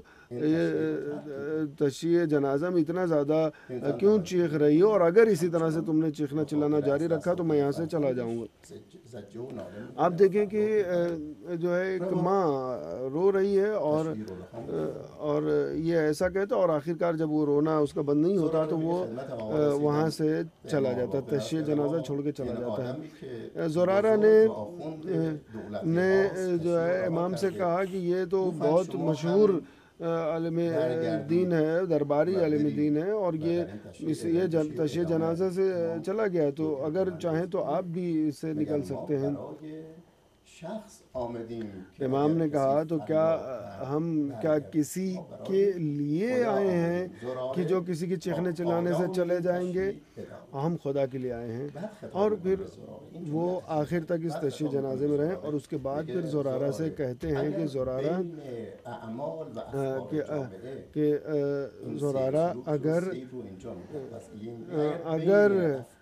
تشییع جنازہ میں اتنا زیادہ کیوں چیخ رہی ہو، اور اگر اسی طرح سے تم نے چیخنا چلانا جاری رکھا تو میں یہاں سے چلا جاؤں گا۔ آپ دیکھیں کہ جو ہے ایک ماں رو رہی ہے اور یہ ایسا کہتا، اور آخرکار جب وہ رونا اس کا بند نہیں ہوتا تو وہ وہاں سے چلا جاتا، تشییع جنازہ چھوڑ کے چلا جاتا ہے۔ زورارہ نے جو ہے امام سے کہا کہ یہ تو بہت مشہور عالم دین ہے، درباری عالم دین ہے، اور یہ تشییع جنازہ سے چلا گیا، تو اگر چاہیں تو آپ بھی اس سے نکل سکتے ہیں۔ امام نے کہا تو کیا کسی کے لیے آئے ہیں کہ جو کسی کے چیخنے چلانے سے چلے جائیں گے؟ ہم خدا کے لیے آئے ہیں۔ اور پھر وہ آخر تک اس تشییع جنازے میں رہے، اور اس کے بعد پھر زورارہ سے کہتے ہیں کہ زورارہ اگر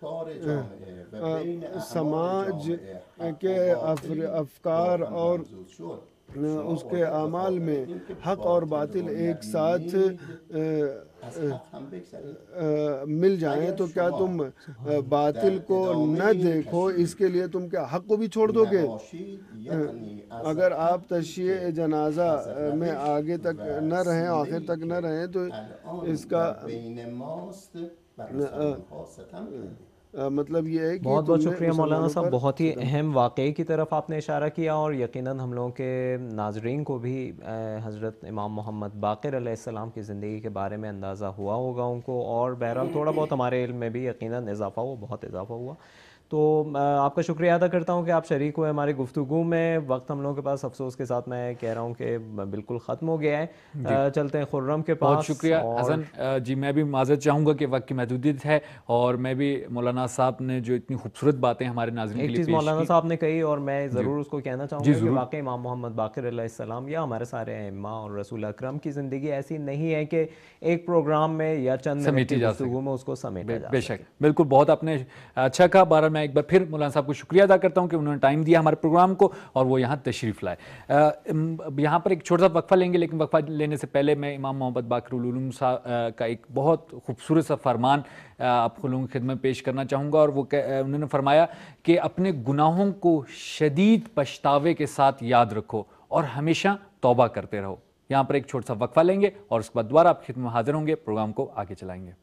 سماج کے افکار اور اس کے اعمال میں حق اور باطل ایک ساتھ مل جائیں تو کیا تم باطل کو نہ دیکھو، اس کے لیے تم کیا حق کو بھی چھوڑ دو گے؟ اگر آپ تشییع جنازہ میں آگے تک نہ رہیں، آخر تک نہ رہیں، تو اس کا مطلب یہ ہے کہ بہت بہت شکریہ مولانا صاحب، بہت ہی اہم واقعے کی طرف آپ نے اشارہ کیا، اور یقیناً ہم لوگوں کے ناظرین کو بھی حضرت امام محمد باقر علیہ السلام کی زندگی کے بارے میں اندازہ ہوا ہوگا ان کو، اور بہرحال تھوڑا بہت ہمارے علم میں بھی یقیناً اضافہ ہوا، بہت اضافہ ہوا۔ تو آپ کا شکریہ ادا کرتا ہوں کہ آپ شریک ہوئے ہماری گفتگو میں. وقت ہم لوگوں کے پاس افسوس کے ساتھ میں کہہ رہا ہوں کہ بالکل ختم ہو گیا ہے. چلتے ہیں خرم کے پاس. بہت شکریہ حسن جی. میں بھی معذرت چاہوں گا کہ وقت کی محدودیت ہے اور میں بھی مولانا صاحب نے جو اتنی خوبصورت باتیں ہمارے ناظرین کے لیے پیش کی, ایک چیز مولانا صاحب نے کہی اور میں ضرور اس کو کہنا چاہوں گا کہ واقعی امام محمد باقر علیہ السلام یا ہمارے سارے ائمہ اور رسول اکرم کی زندگی ایسی نہیں ہے کہ ایک پروگرام میں یا چند منٹ کی گفتگو میں اس کو سمیٹا جا سکے. بے شک, بالکل بہت آپ نے اچھا کہا. بہرحال میں ایک بار پھر مولانا صاحب کو شکریہ ادا کرتا ہوں کہ انہوں نے ٹائم دیا ہمارے پروگرام کو اور وہ یہاں تشریف لائے. یہاں پر ایک چھوٹا سا وقفہ لیں گے, لیکن وقفہ لینے سے پہلے میں امام محمد باقر العلوم صاحب کا ایک بہت خوبصورت سا فرمان آپ لوگوں کی خدمت پیش کرنا چاہوں گا. اور وہ انہوں نے فرمایا کہ اپنے گناہوں کو شدید پچھتاوے کے ساتھ یاد رکھو اور ہمیشہ توبہ کرتے رہو. یہاں پر ایک چھوٹا سا وقفہ لیں گے اور اس کے بعد دوبارہ آپ کی خدمت میں حاضر ہوں گے, پروگرام کو آگے چلائیں گے.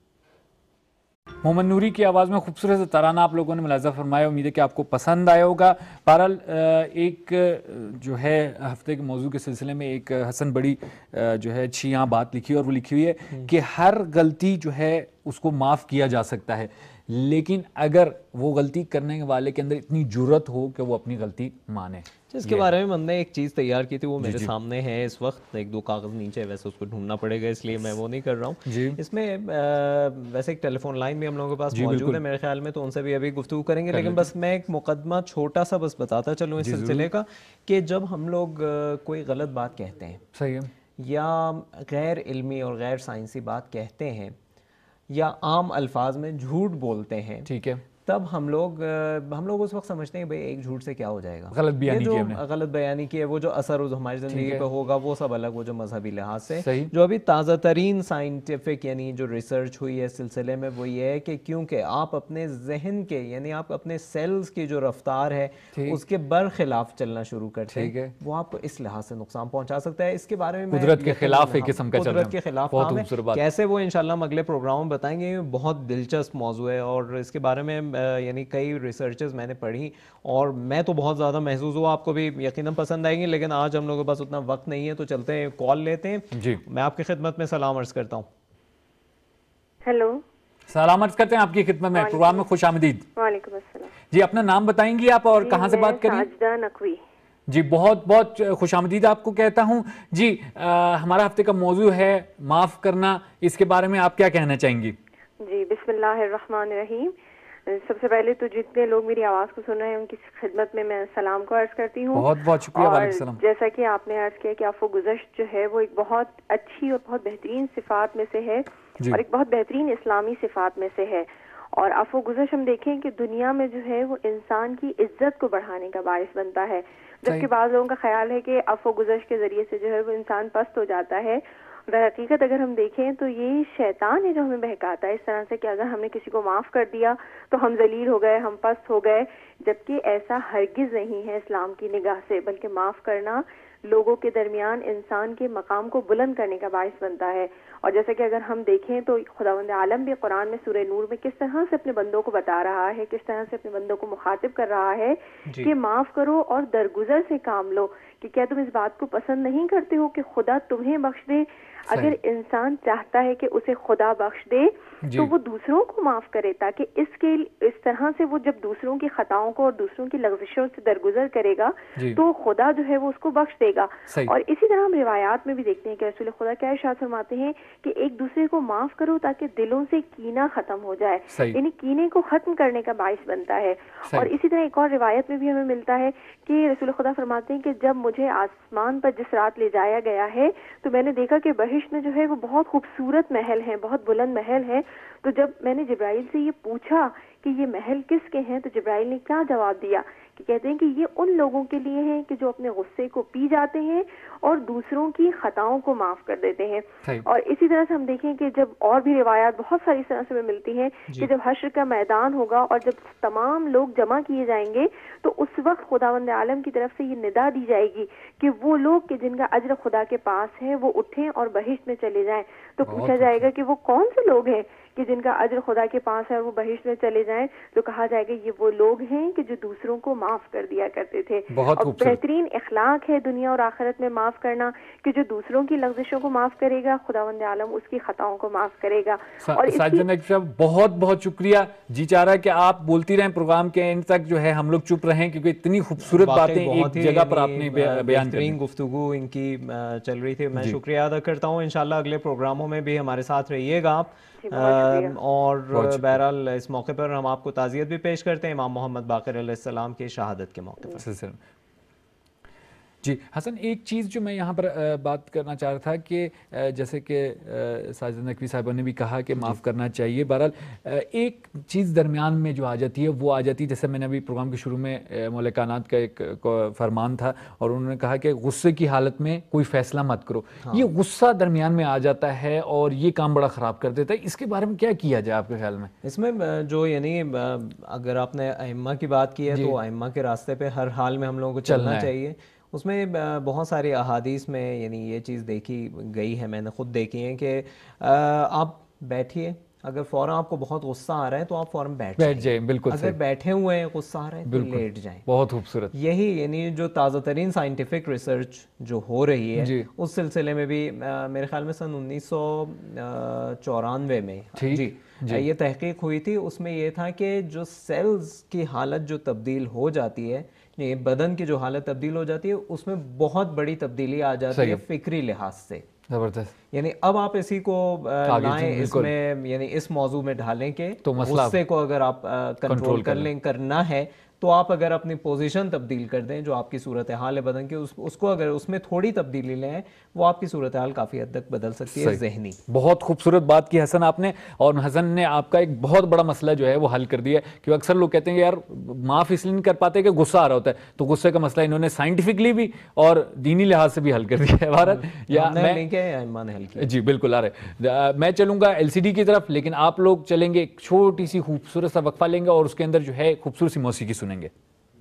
محمد نوری کی آواز میں خوبصورت سے ترانہ آپ لوگوں نے ملاحظہ فرمایا, امید ہے کہ آپ کو پسند آیا ہوگا. بہرحال ایک جو ہے ہفتے کے موضوع کے سلسلے میں ایک حسن بڑی جو ہے اچھی یہاں بات لکھی اور وہ لکھی ہوئی ہے کہ ہر غلطی جو ہے اس کو معاف کیا جا سکتا ہے, لیکن اگر وہ غلطی کرنے والے کے اندر اتنی جرت ہو کہ وہ اپنی غلطی مانے. اس کے بارے میں میں نے ایک چیز تیار کی تھی, وہ میرے سامنے ہے اس وقت, ایک دو کاغذ نیچے, ویسے اس کو ڈھونڈنا پڑے گا اس لیے میں وہ نہیں کر رہا ہوں. اس میں ویسے ایک ٹیلی فون لائن بھی ہم لوگوں کے پاس موجود ہے میرے خیال میں, تو ان سے بھی ابھی گفتگو کریں گے, لیکن بس میں ایک مقدمہ چھوٹا سا بس بتاتا چلوں اس سلسلے کا کہ جب ہم لوگ کوئی غلط بات کہتے ہیں, صحیح ہے, یا غیر علمی اور غیر سائنسی بات کہتے ہیں یا عام الفاظ میں جھوٹ بولتے ہیں, ٹھیک ہے, تب ہم لوگ اس وقت سمجھتے ہیں بھئی ایک جھوٹ سے کیا ہو جائے گا, غلط بیانی کی ہے, وہ جو اثر ہماری زندگی پہ ہوگا وہ سب الگ, وہ جو مذہبی لحاظ سے جو ابھی تازہ ترین سائنٹیفک یعنی جو ریسرچ ہوئی ہے اس سلسلے میں وہ یہ ہے کہ کیونکہ آپ اپنے ذہن کے یعنی آپ اپنے سیلز کی جو رفتار ہے اس کے برخلاف چلنا شروع کرتے ہیں, وہ آپ کو اس لحاظ سے نقصان پہنچا سکتا ہے. اس کے بارے میں قدرت کے خلاف ایک قسم کا قدرت کے خلاف کام ہے, کیسے وہ انشاءاللہ ہم اگلے پروگرام میں بتائیں گے. بہت دلچسپ موضوع ہے اور اس کے بارے میں یعنی کئی ریسرچز میں نے پڑھی اور میں تو بہت زیادہ محظوظ ہوا, آپ کو بھی یقیناً پسند آئیں گے, لیکن آج ہم لوگوں کے پاس اتنا وقت نہیں ہے, تو چلتے ہیں کال لیتے ہیں. جی میں آپ کی خدمت میں سلام عرض کرتا ہوں. ہیلو, سلام عرض کرتے ہیں آپ کی خدمت میں, پروگرام میں خوش آمدید. وعلیکم السلام. جی اپنا نام بتائیں گی آپ اور کہاں سے بات کریں؟ ساجدہ نقوی. جی بہت بہت خوش آمدید آپ کو کہتا ہوں. جی ہمارا ہفتے کا موضوع ہے معاف کرنا, اس کے بارے میں آپ کیا کہنا چاہیں گی؟ جی بسم اللہ الرحمن الرحیم. سب سے پہلے تو جتنے لوگ میری آواز کو سن رہے ہیں ان کی خدمت میں میں سلام کو عرض کرتی ہوں. بہت بہت شکریہ. اور جیسا کہ آپ نے عرض کیا کہ عفو گزشت جو ہے وہ ایک بہت اچھی اور بہت بہترین صفات میں سے ہے اور ایک بہت بہترین اسلامی صفات میں سے ہے. اور عفو گزشت ہم دیکھیں کہ دنیا میں جو ہے وہ انسان کی عزت کو بڑھانے کا باعث بنتا ہے, جبکہ بعض لوگوں کا خیال ہے کہ عفو گزشت کے ذریعے سے جو ہے وہ انسان پست ہو جاتا ہے. در حقیقت اگر ہم دیکھیں تو یہ شیطان ہے جو ہمیں بہکاتا ہے اس طرح سے کہ اگر ہم نے کسی کو معاف کر دیا تو ہم ذلیل ہو گئے, ہم پست ہو گئے, جبکہ ایسا ہرگز نہیں ہے اسلام کی نگاہ سے, بلکہ معاف کرنا لوگوں کے درمیان انسان کے مقام کو بلند کرنے کا باعث بنتا ہے. اور جیسا کہ اگر ہم دیکھیں تو خداوند عالم بھی قرآن میں سورہ نور میں کس طرح سے اپنے بندوں کو بتا رہا ہے, کس طرح سے اپنے بندوں کو مخاطب کر رہا ہے کہ معاف کرو اور درگزر سے کام لو, کہ کیا تم اس بات کو پسند نہیں کرتے ہو کہ خدا تمہیں بخش دے. اگر انسان چاہتا ہے کہ اسے خدا بخش دے تو وہ دوسروں کو معاف کرے, تاکہ اس طرح سے وہ جب دوسروں کی خطاؤں کو اور دوسروں کی لغزشوں سے درگزر کرے گا تو خدا جو ہے وہ اس کو بخش دے گا. اور اسی طرح ہم روایات میں بھی دیکھتے ہیں کہ رسول خدا کیا ارشاد فرماتے ہیں کہ ایک دوسرے کو معاف کرو تاکہ دلوں سے کینہ ختم ہو جائے, یعنی کینے کو ختم کرنے کا باعث بنتا ہے. اور اسی طرح ایک اور روایت میں بھی ہمیں ملتا ہے کہ رسول خدا فرماتے ہیں کہ جب مجھے آسمان پر جس رات لے جایا گیا ہے تو میں نے دیکھا کہ بہشت میں جو ہے وہ بہت خوبصورت محل ہیں, بہت بلند محل ہیں. تو جب میں نے جبرائیل سے یہ پوچھا کہ یہ محل کس کے ہیں تو جبرائیل نے کیا جواب دیا کہ کہتے ہیں کہ یہ ان لوگوں کے لیے ہیں کہ جو اپنے غصے کو پی جاتے ہیں اور دوسروں کی خطاؤں کو معاف کر دیتے ہیں. اور اسی طرح سے ہم دیکھیں کہ جب اور بھی روایات بہت ساری اس طرح سے ملتی ہیں کہ جب حشر کا میدان ہوگا اور جب تمام لوگ جمع کیے جائیں گے تو اس وقت خداوند عالم کی طرف سے یہ ندا دی جائے گی کہ وہ لوگ کہ جن کا اجر خدا کے پاس ہے وہ اٹھیں اور بہشت میں چلے جائیں. تو پوچھا جائے گا کہ وہ کون سے لوگ ہیں کہ جن کا اجر خدا کے پاس ہے اور وہ بہشت میں چلے جائیں. جائیں تو کہا جائے گا یہ وہ لوگ ہیں کہ جو دوسروں کو معاف کر دیا کرتے تھے. بہت اور بہترین اخلاق ہے دنیا اور آخرت میں معاف کرنا, کہ جو دوسروں کی لغزشوں کو معاف کرے گا خداوند عالم اس کی خطاؤں کو معاف کرے گا. اور بہت بہت شکریہ. جی چاہ رہا ہے کہ آپ بولتی رہیں, پروگرام کے اینڈ تک جو ہے ہم لوگ چپ رہیں, کیونکہ اتنی خوبصورت باتیں ایک جگہ پر آپ نے بیان کی. گفتگو ان کی چل رہی تھی. میں شکریہ ادا کرتا ہوں. انشاءاللہ اگلے پروگراموں میں بھی ہمارے ساتھ رہیے گا آپ. اور بہرحال اس موقع پر ہم آپ کو تعزیت بھی پیش کرتے ہیں امام محمد باقر علیہ السلام کی شہادت کے موقع پر. جی حسن, ایک چیز جو میں یہاں پر بات کرنا چاہ رہا تھا کہ جیسے کہ ساجدہ نقوی صاحبہ نے بھی کہا کہ معاف کرنا چاہیے, بہرحال ایک چیز درمیان میں جو آ جاتی ہے وہ آ جاتی ہے, جیسے میں نے ابھی پروگرام کے شروع میں مولا کائنات کا ایک فرمان تھا اور انہوں نے کہا کہ غصے کی حالت میں کوئی فیصلہ مت کرو. یہ غصہ درمیان میں آ جاتا ہے اور یہ کام بڑا خراب کر دیتا ہے. اس کے بارے میں کیا کیا جائے آپ کے خیال میں؟ اس میں جو یعنی اگر آپ نے ائمہ کی بات کی ہے تو ائمہ کے راستے پہ ہر حال میں ہم لوگوں کو چلنا چاہیے. اس میں بہت ساری احادیث میں یعنی یہ چیز دیکھی گئی ہے, میں نے خود دیکھی ہے کہ آپ بیٹھیے, اگر فوراً آپ کو بہت غصہ آ رہا ہے تو آپ فوراً بیٹھ جائیں. بالکل. اگر بیٹھے ہوئے ہیں غصہ آ رہا ہے تو لیٹ جائیں. بہت خوبصورت. یہی یعنی جو تازہ ترین سائنٹیفک ریسرچ جو ہو رہی ہے اس سلسلے میں بھی میرے خیال میں سن 1994 میں یہ تحقیق ہوئی تھی. اس میں یہ تھا کہ جو سیلز کی حالت جو تبدیل ہو جاتی ہے, بدن کی جو حالت تبدیل ہو جاتی ہے, اس میں بہت بڑی تبدیلی آ جاتی ہے فکری لحاظ سے. زبردست. یعنی اب آپ اسی کو لائیں اس میں, یعنی اس موضوع میں ڈھالیں کہ غصے کو اگر آپ کنٹرول کر لیں, کرنا ہے تو آپ اگر اپنی پوزیشن تبدیل کر دیں, جو آپ کی صورتحال ہے بدن کی, اس کو اگر اس میں تھوڑی تبدیلی لیں, وہ آپ کی صورتحال کافی حد تک بدل سکتی ہے ذہنی. بہت خوبصورت بات کی حسن آپ نے, اور حسن نے آپ کا ایک بہت بڑا مسئلہ جو ہے وہ حل کر دیا. کہ اکثر لوگ کہتے ہیں کہ یار معاف اس لیے نہیں کر پاتے کہ غصہ آ رہا ہوتا ہے, تو غصے کا مسئلہ انہوں نے سائنٹیفکلی بھی اور دینی لحاظ سے بھی حل کر دیا ہے. جی بالکل. آ رہے میں چلوں گا LCD کی طرف, لیکن آپ لوگ چلیں گے ایک چھوٹی سی خوبصورت سا وقفہ لیں گے اور اس کے اندر جو ہے خوبصورت سی موسیقی سنیں گے.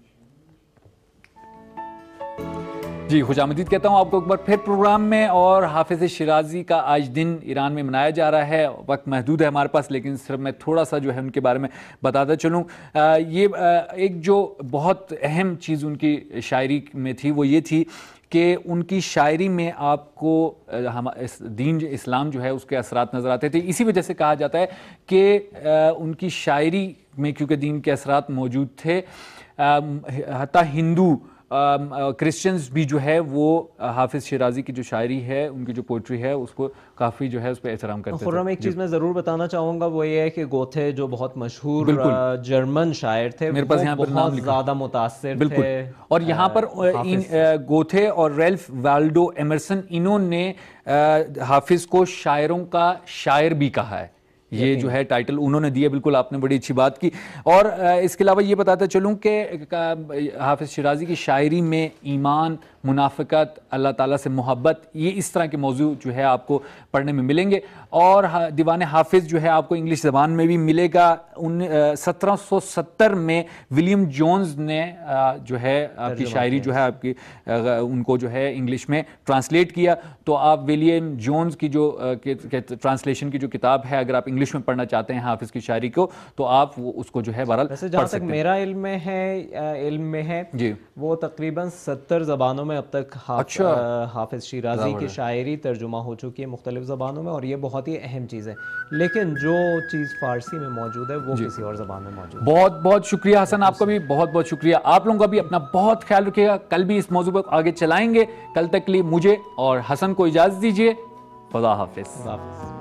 جی خوش آمدید کہتا ہوں آپ کو ایک بار پھر پروگرام میں. اور حافظ شیرازی کا آج دن ایران میں منایا جا رہا ہے. وقت محدود ہے ہمارے پاس, لیکن صرف میں تھوڑا سا جو ہے ان کے بارے میں بتاتا چلوں. یہ ایک جو بہت اہم چیز ان کی شاعری میں تھی وہ یہ تھی کہ ان کی شاعری میں آپ کو دین اسلام جو ہے اس کے اثرات نظر آتے تھے. اسی وجہ سے کہا جاتا ہے کہ ان کی شاعری میں کیونکہ دین کے اثرات موجود تھے, حتیٰ ہندو کرسچنز بھی جو ہے وہ حافظ شیرازی کی جو شاعری ہے, ان کی جو پوئٹری ہے, اس کو کافی جو ہے اس پہ احترام کرتے تھے. خرم ایک چیز میں ضرور بتانا چاہوں گا, وہ یہ ہے کہ گوتھے جو بہت مشہور جرمن شاعر تھے, میرے پاس یہاں پر بہت زیادہ متاثر تھے. اور یہاں پر گوتھے اور ریلف والڈو ایمرسن, انہوں نے حافظ کو شاعروں کا شاعر بھی کہا ہے. یہ جو ہے ٹائٹل انہوں نے دیا. بالکل آپ نے بڑی اچھی بات کی. اور اس کے علاوہ یہ بتاتا چلوں کہ حافظ شیرازی کی شاعری میں ایمان, منافقت, اللہ تعالیٰ سے محبت, یہ اس طرح کے موضوع جو ہے آپ کو پڑھنے میں ملیں گے. اور دیوان حافظ جو ہے آپ کو انگلش زبان میں بھی ملے گا. 1770 میں ولیم جونز نے جو ہے آپ کی شاعری جو ہے آپ کی ان کو جو ہے انگلش میں ٹرانسلیٹ کیا. تو آپ ولیم جونز کی جو ٹرانسلیشن کی جو کتاب ہے, اگر آپ انگلش میں پڑھنا چاہتے ہیں حافظ کی شاعری کو, تو آپ اس کو جو ہے بہرحال پڑھ سکتے ہیں. جہاں تک میرا علم میں ہے جی, وہ تقریباً 70 زبانوں میں اب تک حافظ شیرازی کی شاعری ترجمہ ہو چکی ہے مختلف زبانوں میں, اور یہ بہت ہی اہم چیز ہے. لیکن جو چیز فارسی میں موجود ہے وہ کسی اور زبان میں موجود ہے. بہت بہت شکریہ حسن, آپ کا بھی بہت بہت شکریہ. آپ لوگوں کا بھی اپنا بہت خیال رکھیے گا. کل بھی اس موضوع پر آگے چلائیں گے. کل تک کے لیے مجھے اور حسن کو اجازت دیجیے. خدا حافظ.